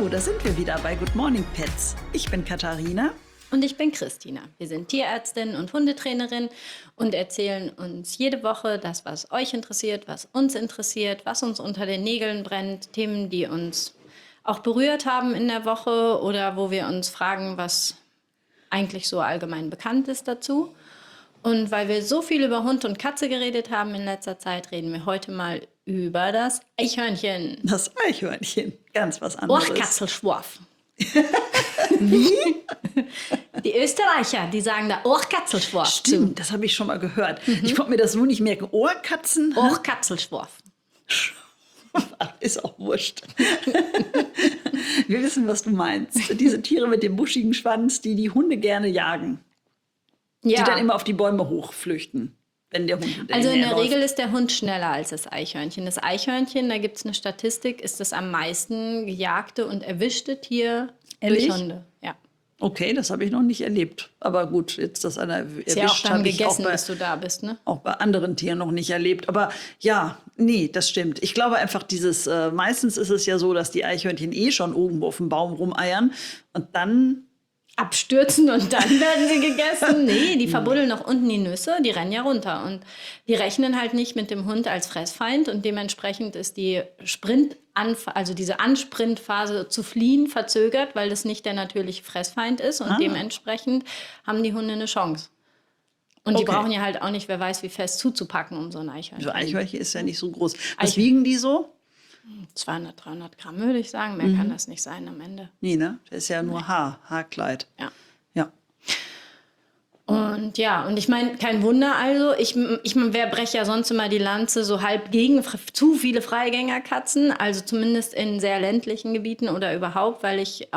Hallo, da sind wir wieder bei Good Morning Pets. Ich bin Katharina. Und ich bin Christina. Wir sind Tierärztin und Hundetrainerin und erzählen uns jede Woche das, was euch interessiert, was uns unter den Nägeln brennt, Themen, die uns auch berührt haben in der Woche oder wo wir uns fragen, was eigentlich so allgemein bekannt ist dazu. Und weil wir so viel über Hund und Katze geredet haben in letzter Zeit, reden wir heute mal über das Eichhörnchen. Das Eichhörnchen, ganz was anderes. Ohrkatzelschworf. Wie? Die Österreicher, die sagen da Ohrkatzelschworf. Stimmt, das habe ich schon mal gehört. Ich konnte mir das nur nicht merken. Ohrkatzen? Ohrkatzelschworf. Ist auch wurscht. Wir wissen, was du meinst. Diese Tiere mit dem buschigen Schwanz, die die Hunde gerne jagen. Ja. Die dann immer auf die Bäume hochflüchten, wenn der Hund Also in der Regel ist der Hund schneller als das Eichhörnchen. Das Eichhörnchen, da gibt es eine Statistik, ist das am meisten gejagte und erwischte Tier durch Hunde. Ja. Okay, das habe ich noch nicht erlebt. Aber gut, jetzt das einer erwischt, ist ja auch dann gegessen, auch bis du da bist, ne? Auch bei anderen Tieren noch nicht erlebt. Aber ja, nee, das stimmt. Ich glaube einfach, meistens ist es ja so, dass die Eichhörnchen schon irgendwo auf dem Baum rumeiern und dann abstürzen und dann werden sie gegessen. Nee, die verbuddeln noch unten die Nüsse, die rennen ja runter. Und die rechnen halt nicht mit dem Hund als Fressfeind. Und dementsprechend ist die diese Ansprintphase zu fliehen verzögert, weil das nicht der natürliche Fressfeind ist. Und dementsprechend haben die Hunde eine Chance. Und die brauchen ja halt auch nicht, wer weiß, wie fest zuzupacken, um so ein Eichhörnchen. So ein Eichhörnchen ist ja nicht so groß. Was wiegen die so? 200, 300 Gramm, würde ich sagen. Mehr kann das nicht sein am Ende. Nee, ne? Das ist ja nur Haarkleid. Ja. Ja. Und ja, und ich meine, kein Wunder also. Wer brecht ja sonst immer die Lanze so halb gegen zu viele Freigängerkatzen, also zumindest in sehr ländlichen Gebieten oder überhaupt, weil ich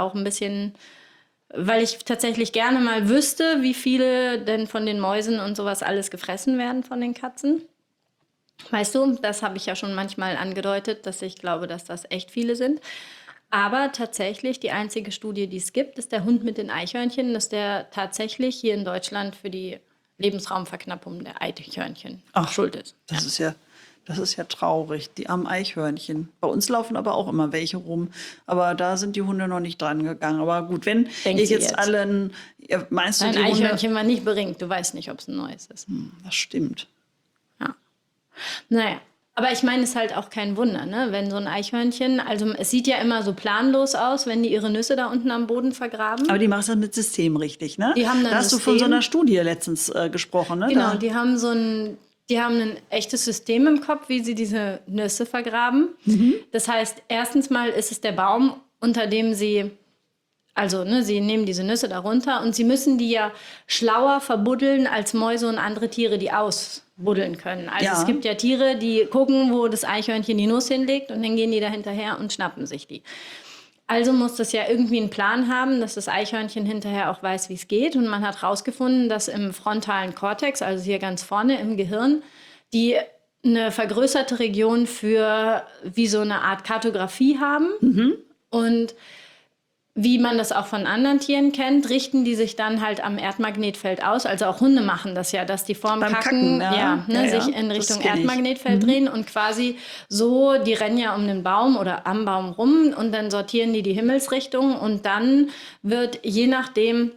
tatsächlich gerne mal wüsste, wie viele denn von den Mäusen und sowas alles gefressen werden von den Katzen. Weißt du, das habe ich ja schon manchmal angedeutet, dass ich glaube, dass das echt viele sind. Aber tatsächlich, die einzige Studie, die es gibt, ist der Hund mit den Eichhörnchen, dass der tatsächlich hier in Deutschland für die Lebensraumverknappung der Eichhörnchen schuld ist. Das ist ja traurig, die armen Eichhörnchen. Bei uns laufen aber auch immer welche rum. Aber da sind die Hunde noch nicht dran gegangen. Aber gut, wenn ich jetzt allen... Meinst du, ein Eichhörnchen war nicht beringt. Du weißt nicht, ob es ein neues ist. Das stimmt. Ja. Naja, aber ich meine, es ist halt auch kein Wunder, ne? Wenn so ein Eichhörnchen, also es sieht ja immer so planlos aus, wenn die ihre Nüsse da unten am Boden vergraben. Aber die machen das mit System richtig, ne? Die haben dann da hast du von so einer Studie letztens gesprochen, ne? Genau, die haben ein echtes System im Kopf, wie sie diese Nüsse vergraben. Das heißt, erstens mal ist es der Baum, unter dem sie... Also, sie nehmen diese Nüsse da runter und sie müssen die ja schlauer verbuddeln als Mäuse und andere Tiere, die ausbuddeln können. Also es gibt ja Tiere, die gucken, wo das Eichhörnchen die Nuss hinlegt und dann gehen die da hinterher und schnappen sich die. Also muss das ja irgendwie einen Plan haben, dass das Eichhörnchen hinterher auch weiß, wie es geht. Und man hat herausgefunden, dass im frontalen Kortex, also hier ganz vorne im Gehirn, die eine vergrößerte Region für wie so eine Art Kartografie haben. Und wie man das auch von anderen Tieren kennt, richten die sich dann halt am Erdmagnetfeld aus. Also auch Hunde machen das ja, dass die vorm Kacken sich in Richtung Erdmagnetfeld drehen und quasi so, die rennen ja um den Baum oder am Baum rum und dann sortieren die Himmelsrichtung und dann wird je nachdem,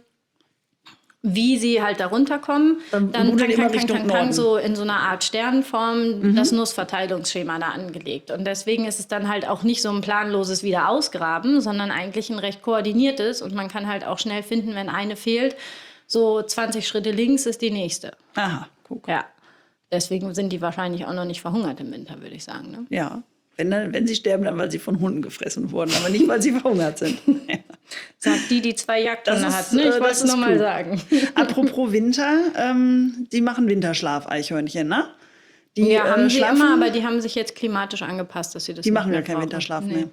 wie sie halt da runterkommen, dann kann so in so einer Art Sternenform das Nussverteilungsschema da angelegt. Und deswegen ist es dann halt auch nicht so ein planloses Wiederausgraben, sondern eigentlich ein recht koordiniertes. Und man kann halt auch schnell finden, wenn eine fehlt, so 20 Schritte links ist die nächste. Aha, guck. Ja, deswegen sind die wahrscheinlich auch noch nicht verhungert im Winter, würde ich sagen. Ne? Ja, wenn sie sterben, dann weil sie von Hunden gefressen wurden, aber nicht, weil sie verhungert sind. Sagt die 2 Jagdhunde hat. Ne? Ich wollte es nur mal sagen. Apropos Winter, die machen Winterschlaf, Eichhörnchen, ne? Die haben sie immer, aber die haben sich jetzt klimatisch angepasst, dass sie das die nicht machen mehr ja keinen brauchen. Winterschlaf mehr.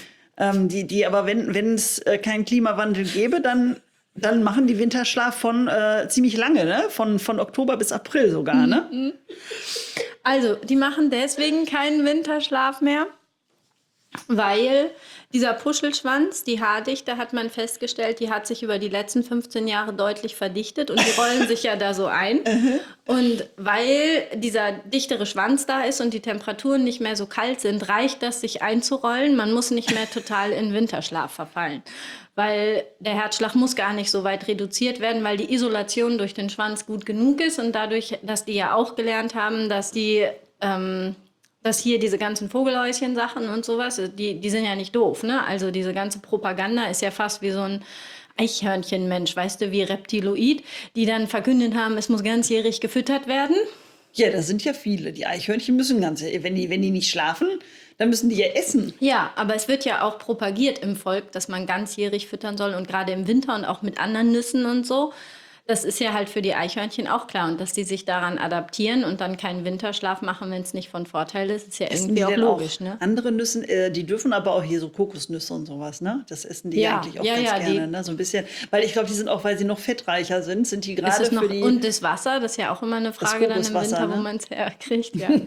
Aber wenn es keinen Klimawandel gäbe, dann machen die Winterschlaf von ziemlich lange, ne? Von Oktober bis April sogar, ne? Also, die machen deswegen keinen Winterschlaf mehr, Weil dieser Puschelschwanz, die Haardichte, hat man festgestellt, die hat sich über die letzten 15 Jahre deutlich verdichtet und die rollen sich ja da so ein. Und weil dieser dichtere Schwanz da ist und die Temperaturen nicht mehr so kalt sind, reicht das, sich einzurollen. Man muss nicht mehr total in Winterschlaf verfallen. Weil der Herzschlag muss gar nicht so weit reduziert werden, weil die Isolation durch den Schwanz gut genug ist. Und dadurch, dass die ja auch gelernt haben, dass hier diese ganzen Vogelhäuschen-Sachen und sowas, die sind ja nicht doof, ne? Also diese ganze Propaganda ist ja fast wie so ein Eichhörnchenmensch, weißt du, wie Reptiloid, die dann verkündet haben, es muss ganzjährig gefüttert werden. Ja, das sind ja viele. Die Eichhörnchen müssen wenn die nicht schlafen, dann müssen die ja essen. Ja, aber es wird ja auch propagiert im Volk, dass man ganzjährig füttern soll und gerade im Winter und auch mit anderen Nüssen und so. Das ist ja halt für die Eichhörnchen auch klar. Und dass die sich daran adaptieren und dann keinen Winterschlaf machen, wenn es nicht von Vorteil ist, ist ja irgendwie auch logisch. Ne? Andere Nüsse, die dürfen aber auch hier so Kokosnüsse und sowas, ne? Das essen die eigentlich auch ganz gerne, ne? So ein bisschen, weil ich glaube, die sind auch, weil sie noch fettreicher sind die gerade für die... Und das Wasser, das ist ja auch immer eine Frage dann im Winter, wo man es herkriegt, ja.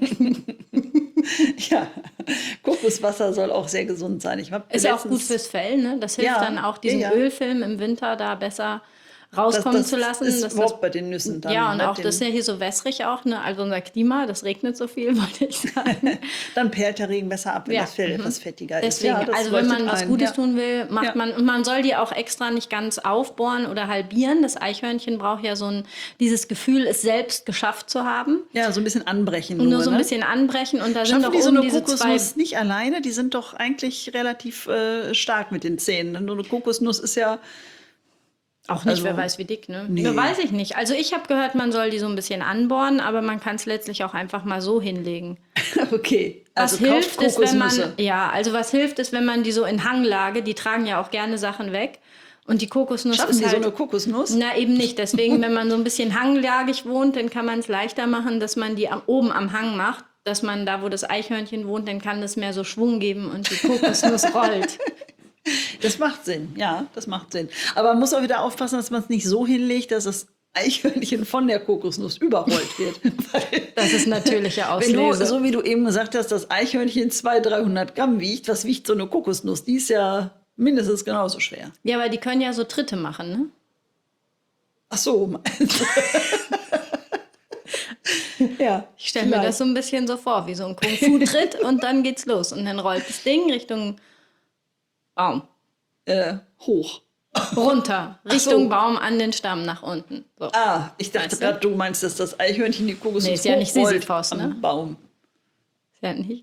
Ja, Kokoswasser soll auch sehr gesund sein. Ist ja auch gut fürs Fell, ne? Das hilft dann auch, diesen Ölfilm im Winter da besser rauskommen zu lassen. Das ist überhaupt bei den Nüssen dann. Ja, und auch das ist ja hier so wässrig auch, ne? Also unser Klima, das regnet so viel, wollte ich sagen. Dann perlt der Regen besser ab, wenn das Fell etwas fettiger ist. Deswegen, also wenn man was Gutes tun will, macht man, und man soll die auch extra nicht ganz aufbohren oder halbieren. Das Eichhörnchen braucht ja dieses Gefühl, es selbst geschafft zu haben. Ja, so ein bisschen anbrechen. Nur so ein bisschen anbrechen und da sind doch die so oben eine diese Kokosnuss nicht alleine? Die sind doch eigentlich relativ stark mit den Zähnen. Nur eine Kokosnuss ist ja... Auch nicht, wer weiß wie dick, ne? Nee. Weiß ich nicht. Also ich habe gehört, man soll die so ein bisschen anbohren, aber man kann es letztlich auch einfach mal so hinlegen. Okay. Was hilft, ist, was hilft, ist, wenn man die so in Hanglage, die tragen ja auch gerne Sachen weg. Und die Kokosnuss Schaffen ist die halt, so eine Kokosnuss? Na, eben nicht. Deswegen, wenn man so ein bisschen hanglagig wohnt, dann kann man es leichter machen, dass man die oben am Hang macht. Dass man da, wo das Eichhörnchen wohnt, dann kann das mehr so Schwung geben und die Kokosnuss rollt. Das macht Sinn, ja, das macht Sinn. Aber man muss auch wieder aufpassen, dass man es nicht so hinlegt, dass das Eichhörnchen von der Kokosnuss überrollt wird. Das ist natürliche Auslese. So wie du eben gesagt hast, das Eichhörnchen 200-300 Gramm wiegt, was wiegt so eine Kokosnuss? Die ist ja mindestens genauso schwer. Ja, aber die können ja so Tritte machen, ne? Ach so. Ja, ich stelle mir das so ein bisschen so vor, wie so ein Kung-Fu-Tritt und dann geht's los. Und dann rollt das Ding Richtung Baum. Hoch. Runter. Richtung Baum an den Stamm nach unten. So. Ich dachte gerade, du meinst, dass das Eichhörnchen die Kokosnuss ist ja nicht Sisyphos, am ne? Baum. Ist ja nicht.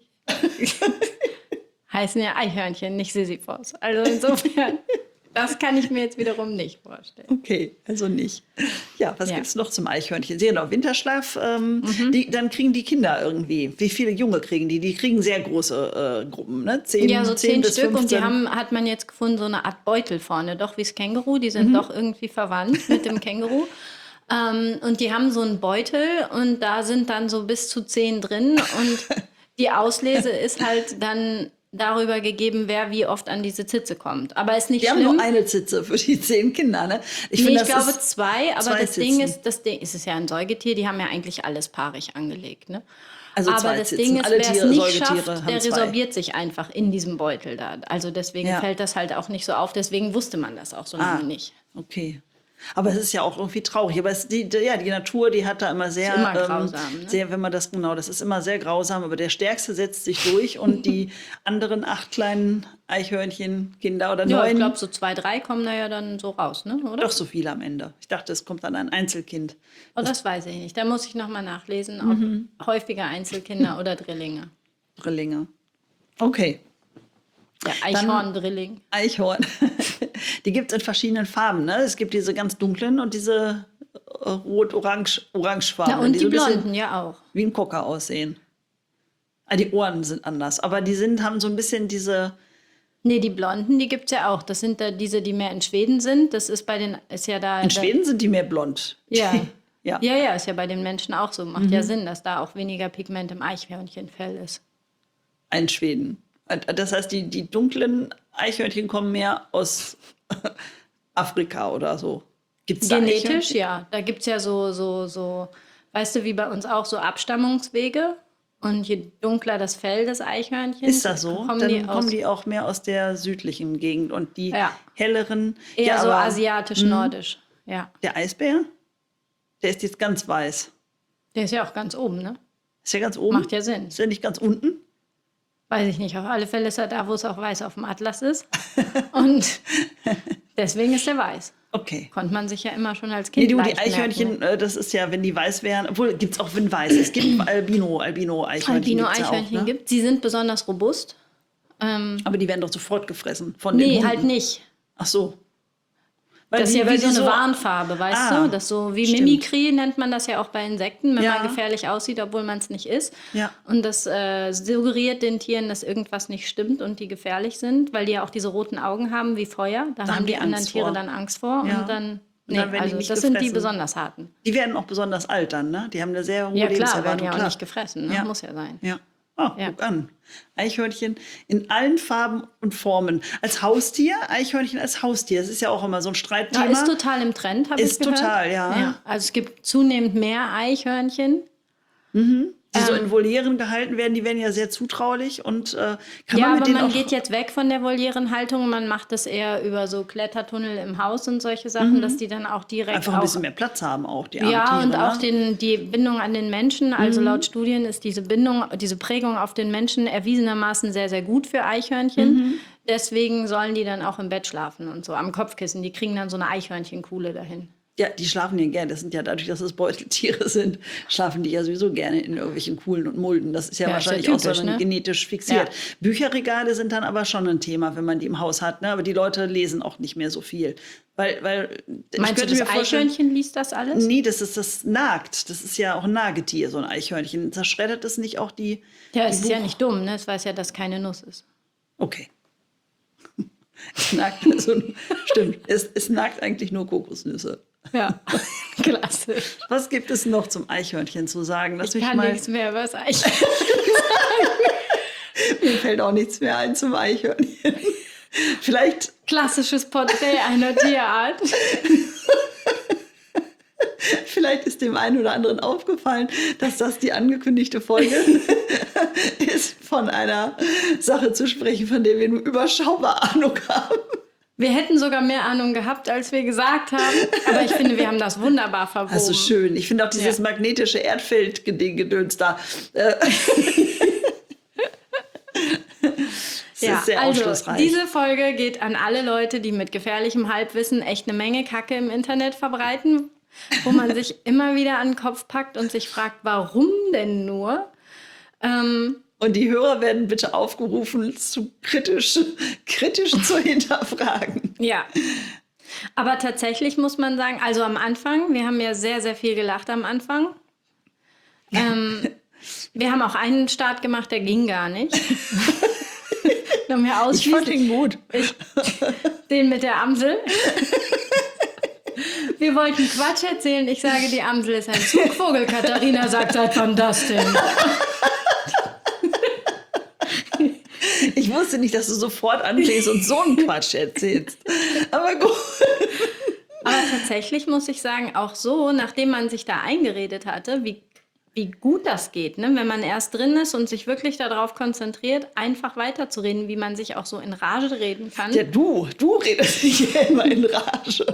Heißen ja Eichhörnchen, nicht Sisyphos. Also insofern, das kann ich mir jetzt wiederum nicht vorstellen. Okay, also nicht. Ja, was gibt es noch zum Eichhörnchen? Genau, Winterschlaf, dann kriegen die Kinder irgendwie. Wie viele Junge kriegen die? Die kriegen sehr große Gruppen, ne? 10 bis Stück 15. Und die hat man jetzt gefunden, so eine Art Beutel vorne, doch wie das Känguru. Die sind doch irgendwie verwandt mit dem Känguru. Und die haben so einen Beutel und da sind dann so bis zu 10 drin. Und die Auslese ist halt dann darüber gegeben, wer wie oft an diese Zitze kommt. Aber ist nicht schlimm. Die haben nur eine Zitze für die 10 Kinder, ne? Ich glaube 2, aber das Ding ist, es ist ja ein Säugetier, die haben ja eigentlich alles paarig angelegt, ne? Also aber das Ding ist, wer es nicht schafft, der resorbiert sich einfach in diesem Beutel da. Also deswegen fällt das halt auch nicht so auf. Deswegen wusste man das auch so lange nicht. Okay. Aber es ist ja auch irgendwie traurig. Aber die Natur, die hat da immer sehr... Ist immer grausam, ne? Sehr, wenn man das ist immer sehr grausam. Aber der Stärkste setzt sich durch und die anderen 8 kleinen Eichhörnchen, Kinder oder 9... Ja, ich glaube, so 2, 3 kommen da ja dann so raus, ne? Oder? Doch so viele am Ende. Ich dachte, es kommt dann ein Einzelkind. Oh, das weiß ich nicht. Da muss ich noch mal nachlesen, ob häufiger Einzelkinder oder Drillinge. Drillinge. Okay. Ja, Eichhorn-Drilling. Eichhorn. Die gibt es in verschiedenen Farben. Ne? Es gibt diese ganz dunklen und diese rot-orange-Farben. Ja, und die so blonden ja auch. Wie ein Cocker aussehen. Die Ohren sind anders. Aber die haben so ein bisschen diese... Nee, die blonden, die gibt es ja auch. Das sind da diese, die mehr in Schweden sind. Das ist da... In Schweden sind die mehr blond. Ja. Ja, ist ja bei den Menschen auch so. Macht ja Sinn, dass da auch weniger Pigment im Eichhörnchenfell ist. In Schweden. Das heißt, die dunklen Eichhörnchen kommen mehr aus Afrika oder so. Gibt's da genetisch, ja. Da gibt es ja so, weißt du, wie bei uns auch so Abstammungswege. Und je dunkler das Fell des Eichhörnchens, ist das so? Kommen die auch mehr aus der südlichen Gegend und die helleren. Eher so asiatisch-nordisch, ja. Der Eisbär, der ist jetzt ganz weiß. Der ist ja auch ganz oben, ne? Ist ja ganz oben? Macht ja Sinn. Ist ja nicht ganz unten? Weiß ich nicht. Auf alle Fälle ist er da, wo es auch weiß auf dem Atlas ist. Und deswegen ist er weiß. Okay. Konnte man sich ja immer schon als Kind die Eichhörnchen, das ist ja, wenn die weiß wären, obwohl gibt es auch, wenn weiß. Es gibt Albino-Eichhörnchen. Albino-Eichhörnchen ne? gibt. Sie sind besonders robust. Aber die werden doch sofort gefressen von den Nee, Hunden. halt nicht. Ach so. Das ist ja wie so eine Warnfarbe, weißt du? Das so wie stimmt. Mimikry nennt man das ja auch bei Insekten, wenn Ja. man gefährlich aussieht, obwohl man es nicht ist. Ja. Und das suggeriert den Tieren, dass irgendwas nicht stimmt und die gefährlich sind, weil die ja auch diese roten Augen haben wie Feuer. Da haben die anderen Angst Tiere vor. dann Angst vor. Ja. Und dann, dann werden die nicht das sind die gefressen. besonders harten. Die werden auch besonders alt dann, ne? Die haben eine sehr hohe Ja klar, Lebenserwartung. werden ja auch klar. nicht gefressen. Ne? Ja. Muss ja sein. Ja. Oh, Ja. guck an. Eichhörnchen in allen Farben und Formen. Als Haustier, Eichhörnchen als Haustier. Das ist ja auch immer so ein Ja, Streitthema. ist total im Trend, habe ich Ist gehört. total, ja. Also es gibt zunehmend mehr Eichhörnchen. Die so in Volieren gehalten werden, die werden ja sehr zutraulich und kann Ja, man mit aber denen man auch geht jetzt weg von der Volierenhaltung. Man macht das eher über so Klettertunnel im Haus und solche Sachen, dass die dann auch direkt einfach ein bisschen mehr Platz haben, auch die ja, armen Tiere. und auch ne? die Bindung an den Menschen. Also laut Studien ist diese Prägung auf den Menschen erwiesenermaßen sehr, sehr gut für Eichhörnchen. Deswegen sollen die dann auch im Bett schlafen und so am Kopfkissen. Die kriegen dann so eine Eichhörnchenkuhle dahin. Ja, die schlafen ja gerne. Das sind ja dadurch, dass es Beuteltiere sind, schlafen die ja sowieso gerne in irgendwelchen Kuhlen und Mulden. Das ist ja, Ja, wahrscheinlich ist ja auch typisch, so ne? genetisch fixiert. Ja. Bücherregale sind dann aber schon ein Thema, wenn man die im Haus hat. Ne? Aber die Leute lesen auch nicht mehr so viel. Weil Meinst du, das Eichhörnchen liest das alles? Nee, das nagt. Das ist ja auch ein Nagetier, so ein Eichhörnchen. Zerschreddert es nicht auch die. Ja, die es ist ja nicht dumm, ne? Es weiß ja, dass keine Nuss ist. Okay. Es nagt also, stimmt. Es nagt eigentlich nur Kokosnüsse. Ja, klasse. Was gibt es noch zum Eichhörnchen zu sagen? Ich kann nichts mehr über das Eichhörnchen. Mir fällt auch nichts mehr ein zum Eichhörnchen. Vielleicht. Klassisches Porträt einer Tierart. Vielleicht ist dem einen oder anderen aufgefallen, dass das die angekündigte Folge ist, von einer Sache zu sprechen, von der wir nur überschaubar Ahnung haben. Wir hätten sogar mehr Ahnung gehabt, als wir gesagt haben. Aber ich finde, wir haben das wunderbar verwoben. Also schön. Ich finde auch dieses magnetische Erdfeld-Gedöns da. Ja, sehr also aufschlussreich. diese Folge geht an alle Leute, die mit gefährlichem Halbwissen echt eine Menge Kacke im Internet verbreiten, wo man sich immer wieder an den Kopf packt und sich fragt, warum denn nur? Und die Hörer werden bitte aufgerufen, kritisch zu hinterfragen. Ja. Aber tatsächlich muss man sagen, also am Anfang, wir haben ja sehr, sehr viel gelacht am Anfang. Wir haben auch einen Start gemacht, der ging gar nicht. Ich fand ihn gut. Den mit der Amsel. Wir wollten Quatsch erzählen. Ich sage, die Amsel ist ein Zugvogel. Katharina sagt, seit wann das denn? Ich wusste nicht, dass du sofort anfängst und so einen Quatsch erzählst. Aber gut. Aber tatsächlich muss ich sagen, auch so, nachdem man sich da eingeredet hatte, wie gut das geht, ne? Wenn man erst drin ist und sich wirklich darauf konzentriert, einfach weiterzureden, wie man sich auch so in Rage reden kann. Ja, du redest dich ja immer in Rage.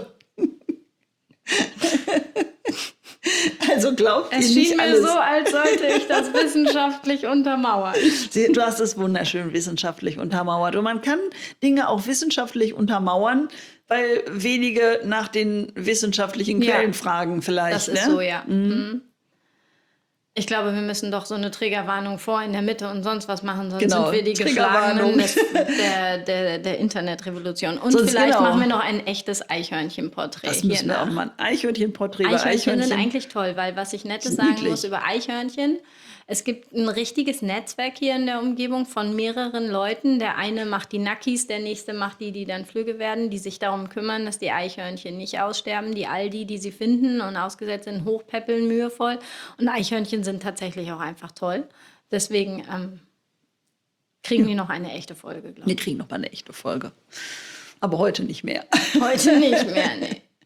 Also glaubt ihr Es nicht schien mir alles. so, als sollte ich das wissenschaftlich untermauern. Du hast es wunderschön wissenschaftlich untermauert. Und man kann Dinge auch wissenschaftlich untermauern, weil wenige nach den wissenschaftlichen Quellen fragen vielleicht. Das ist ne? so, ja. Mhm. Ich glaube, wir müssen doch so eine Triggerwarnung vor in der Mitte und sonst was machen, sonst sind wir die Geschlagenen der Internetrevolution. Und Sonst vielleicht machen wir noch ein echtes Eichhörnchenporträt. Das müssen wir auch mal. Ein Eichhörnchenporträt über Eichhörnchen sind eigentlich toll, weil was ich Nettes sagen muss über Eichhörnchen, es gibt ein richtiges Netzwerk hier in der Umgebung von mehreren Leuten. Der eine macht die Nackis, der nächste macht die dann Flügge werden, die sich darum kümmern, dass die Eichhörnchen nicht aussterben, die all die sie finden und ausgesetzt sind, hochpäppeln mühevoll. Und Eichhörnchen sind tatsächlich auch einfach toll. Deswegen kriegen die noch eine echte Folge, glaube ich. Wir kriegen noch mal eine echte Folge. Aber heute nicht mehr. Heute nicht mehr, nee.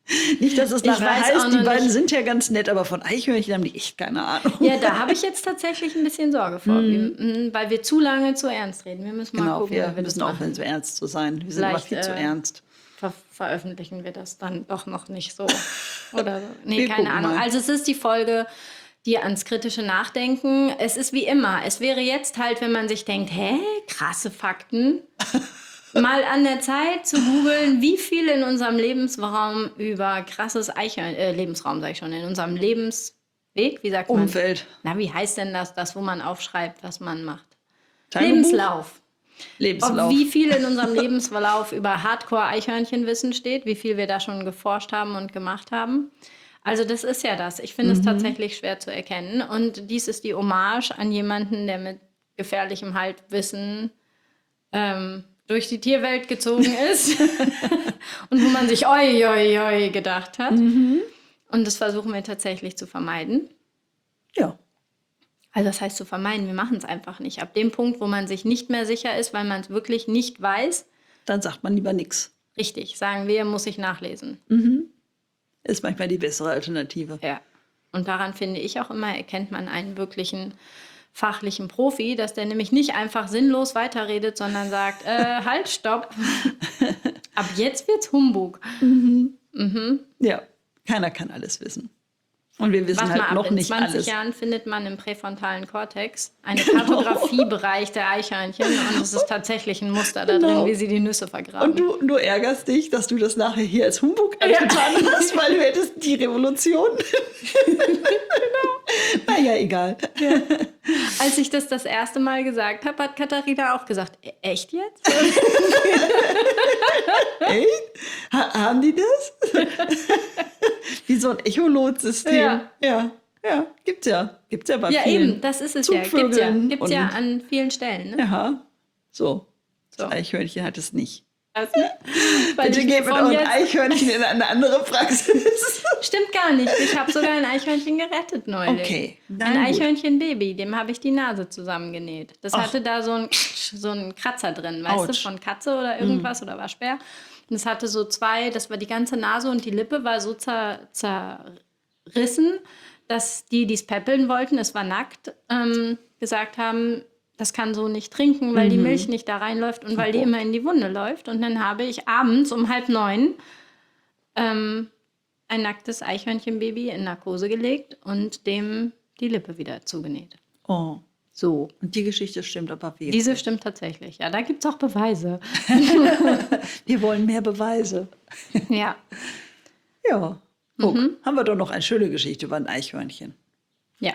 Nicht, dass es nachher weiß heißt, auch die noch beiden nicht. sind ja ganz nett, aber von Eichhörnchen haben die echt keine Ahnung. Ja, da habe ich jetzt tatsächlich ein bisschen Sorge vor, weil wir zu lange zu ernst reden. Wir müssen mal Genau, gucken, wir wie wir das müssen aufhören, machen. so ernst zu sein. Wir sind immer Vielleicht, viel zu ernst. Veröffentlichen wir das dann doch noch nicht so. Oder so. Nee, Wir keine gucken Ahnung. mal. Also es ist die Folge, die ans kritische Nachdenken. Es ist wie immer. Es wäre jetzt halt, wenn man sich denkt, hä, krasse Fakten. Mal an der Zeit zu googeln, wie viel in unserem Lebensraum über krasses Lebensraum, sage ich schon, in unserem Lebensweg, wie sagt man? Umfeld. Na, wie heißt denn das, wo man aufschreibt, was man macht? Tagebuch? Lebenslauf. Lebenslauf. Wie viel in unserem Lebensverlauf über Hardcore-Eichhörnchenwissen steht, wie viel wir da schon geforscht haben und gemacht haben. Also das ist ja das. Ich finde es tatsächlich schwer zu erkennen. Und dies ist die Hommage an jemanden, der mit gefährlichem Halbwissen durch die Tierwelt gezogen ist und wo man sich oi, oi, oi gedacht hat. Und das versuchen wir tatsächlich zu vermeiden. Ja. Also das heißt zu vermeiden, wir machen es einfach nicht. Ab dem Punkt, wo man sich nicht mehr sicher ist, weil man es wirklich nicht weiß, Dann sagt man lieber nichts. richtig, sagen wir, muss ich nachlesen. Ist manchmal die bessere Alternative. Ja. Und daran finde ich auch immer, erkennt man einen wirklichen fachlichen Profi, dass der nämlich nicht einfach sinnlos weiterredet, sondern sagt, halt, stopp. Ab jetzt wird's Humbug. Ja, keiner kann alles wissen. Und wir wissen Warte halt mal ab, noch in nicht 20 alles. Jahren findet man im präfrontalen Kortex einen Kartografiebereich der Eichhörnchen und es ist tatsächlich ein Muster da Genau. drin, wie sie die Nüsse vergraben. Und du ärgerst dich, dass du das nachher hier als Humbug getan hast, weil du hättest die Revolution. Naja, egal. Als ich das erste Mal gesagt habe, hat Katharina auch gesagt, echt jetzt? Echt? Haben die das? Wie so ein Echolotsystem. Ja. Ja, gibt's ja. Gibt's ja bei Ja, vielen. eben, das ist es Zugvögeln Gibt's ja und- an vielen Stellen. Ne? Ja, so. Das So. Eichhörnchen hat es nicht. Also, weil Bitte ich geht mit von euren jetzt- Eichhörnchen in eine andere Praxis. Stimmt gar nicht. Ich habe sogar ein Eichhörnchen gerettet neulich. Okay, na Ein gut. Eichhörnchenbaby, dem habe ich die Nase zusammengenäht. Das Ach. hatte da so einen Kratzer drin, weißt du, Autsch. von Katze oder irgendwas oder Waschbär. Und es hatte so zwei, das war die ganze Nase und die Lippe war so zerrissen, dass die es päppeln wollten, es war nackt, gesagt haben, das kann so nicht trinken, weil die Milch nicht da reinläuft und weil die immer in die Wunde läuft. Und dann habe ich abends um 8:30 ein nacktes Eichhörnchenbaby in Narkose gelegt und dem die Lippe wieder zugenäht. Oh, So. und die Geschichte stimmt aber wirklich. Diese stimmt tatsächlich. Ja, da gibt es auch Beweise. Wir wollen mehr Beweise. Ja. Ja. Guck, haben wir doch noch eine schöne Geschichte über ein Eichhörnchen. Ja.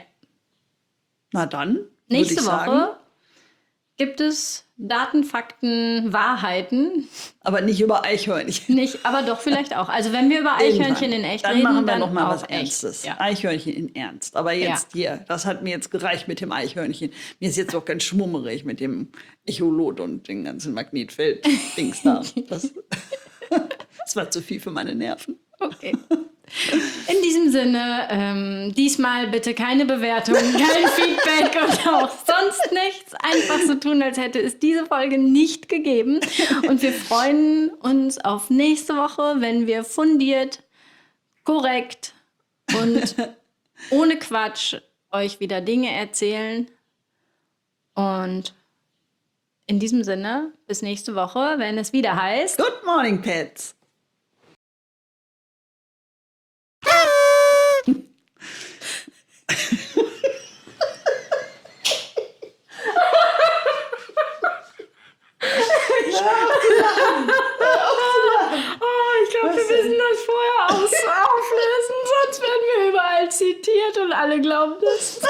Na dann, würde Nächste ich sagen, Woche gibt es Daten, Fakten, Wahrheiten. aber nicht über Eichhörnchen. Nicht, aber doch vielleicht auch. Also wenn wir über Eichhörnchen in echt dann reden, machen wir dann noch mal auch was echt. Ernstes. Ja. Eichhörnchen in Ernst. Aber jetzt hier, das hat mir jetzt gereicht mit dem Eichhörnchen. Mir ist jetzt auch ganz schmummerig mit dem Echolot und den ganzen Magnetfeld-Dings da. Das war zu viel für meine Nerven. Okay. In diesem Sinne, diesmal bitte keine Bewertung, kein Feedback und auch sonst nichts. Einfach so tun, als hätte es diese Folge nicht gegeben. Und wir freuen uns auf nächste Woche, wenn wir fundiert, korrekt und ohne Quatsch euch wieder Dinge erzählen. Und in diesem Sinne, bis nächste Woche, wenn es wieder heißt... Good morning, Pets. Oh, ich glaube, wir müssen das vorher auflösen, sonst werden wir überall zitiert und alle glauben das.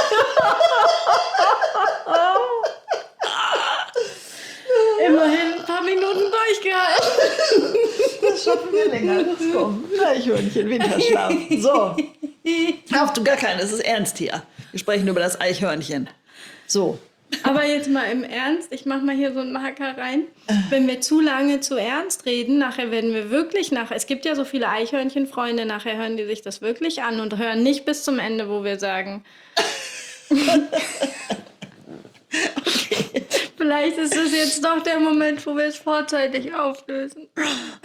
Immerhin ein paar Minuten durchgehalten. Das schaffen wir länger. Das kommt. Eichhörnchen, Winterschlaf. So. Ach du gar keine, es ist ernst hier. Wir sprechen über das Eichhörnchen. So. Aber jetzt mal im Ernst, ich mache mal hier so einen Marker rein. Wenn wir zu lange zu ernst reden, nachher werden wir wirklich es gibt ja so viele Eichhörnchenfreunde, nachher hören die sich das wirklich an und hören nicht bis zum Ende, wo wir sagen. Vielleicht ist es jetzt doch der Moment, wo wir es vorzeitig auflösen.